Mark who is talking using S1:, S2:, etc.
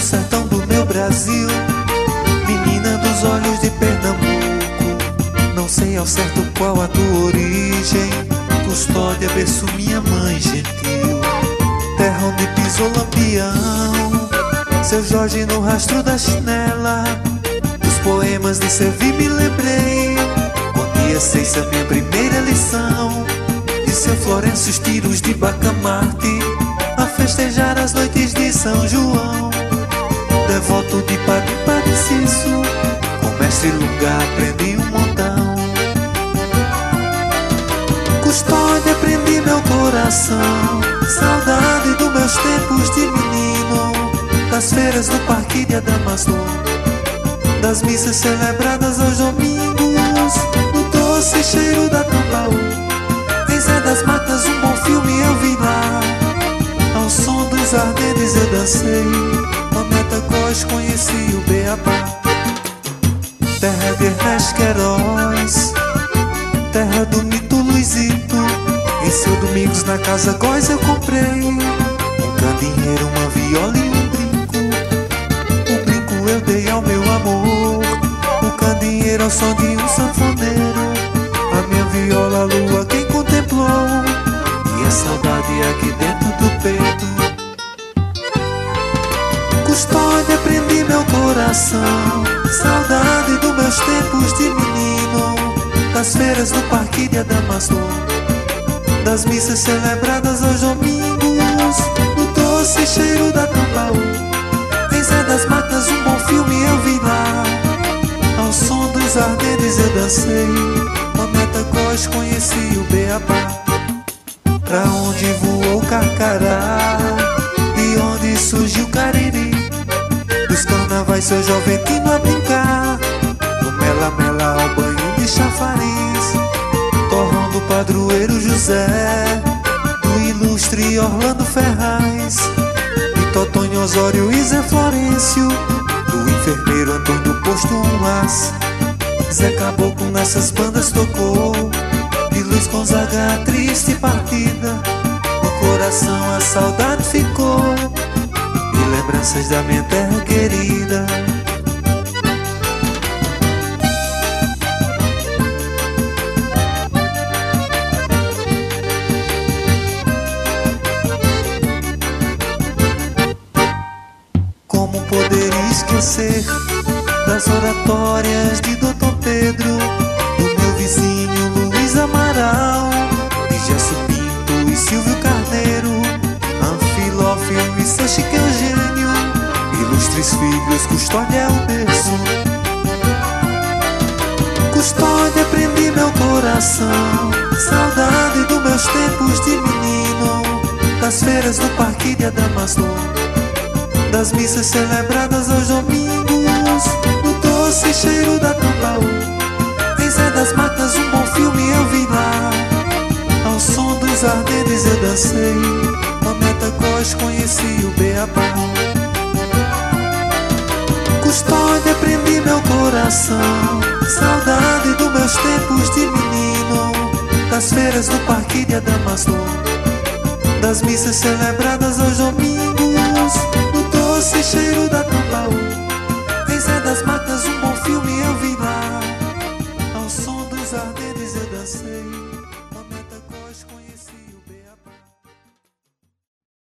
S1: sertão do meu Brasil, menina dos olhos de Pernambuco. Não sei ao certo qual a tua origem, Custódia, berço minha mãe gentil. Terra onde pisou Lampião, seu Jorge no rastro da chinela. Dos poemas de Servi me lembrei, quando ia seis a minha primeira lição. De seu Florencio os tiros de Bacamarte, a festejar as noites de São João. Devoto de Padre Cício, com mestre Lunga aprendi um montão. Custódia, prendi meu coração, saudade dos meus tempos de menino, das feiras do Parque de Adamastor, das missas celebradas aos domingos, no doce cheiro da Tambaú. Em Zé das Matas um bom filme eu vi lá, ao som dos ardentes eu dancei, Moneta Góes conheci o Beabá. Terra de Ernesto Queiroz, terra do mito Luizito. Em seu Domingos na casa Góes eu comprei um candinheiro, uma viola e um brinco. O brinco eu dei ao meu amor, o candinheiro ao som de um sanfoneiro. A minha viola, a lua quem contemplou, e a saudade aqui dentro do peito. Custódia, prendi meu coração, saudade dos meus tempos de menino, das feiras do Parque de Adamastor, das missas celebradas aos domingos, no doce cheiro da Tambaú. Em Zé das Matas um bom filme eu vi lá, ao som dos ardentes eu dancei, Moneta Góes conheci o Beabá. Pra onde voou o Carcará, de onde surgiu o Cariri, dos carnavais seu Joventino a brincar, do mela-mela ao banho de chafariz, torrão do padroeiro José, do ilustre Orlando Ferraz, de Totonho Osório e Zé Florencio, do enfermeiro Antônio Posto Umas. Zé Caboclo nessas bandas tocou, de Luiz Gonzaga a triste partida, no coração a saudade ficou, e lembranças da minha terra querida. Como poder esquecer das oratórias de Doutor Pedro, do meu vizinho Luiz Amaral, de Gesso Pinto e Silvio Carneiro, Anfilófilo e seu Chico Eugênio, ilustres filhos, Custódia é o berço. Custódia, prendi meu coração, saudade dos meus tempos de menino, das feiras do Parque de Adamastor, das missas celebradas aos domingos, no doce cheiro da Tambaú. Em Zé das Matas um bom filme eu vi lá, ao som dos ardentes eu dancei, Moneta Góes conheci o Beabá. Custódia, prendi meu coração, saudade dos meus tempos de menino, das feiras do Parque de Adamastor, das missas celebradas aos domingos, no doce cheiro da Tambaú. Em Zé das Matas um bom filme eu vi lá, ao som dos ardentes eu dancei.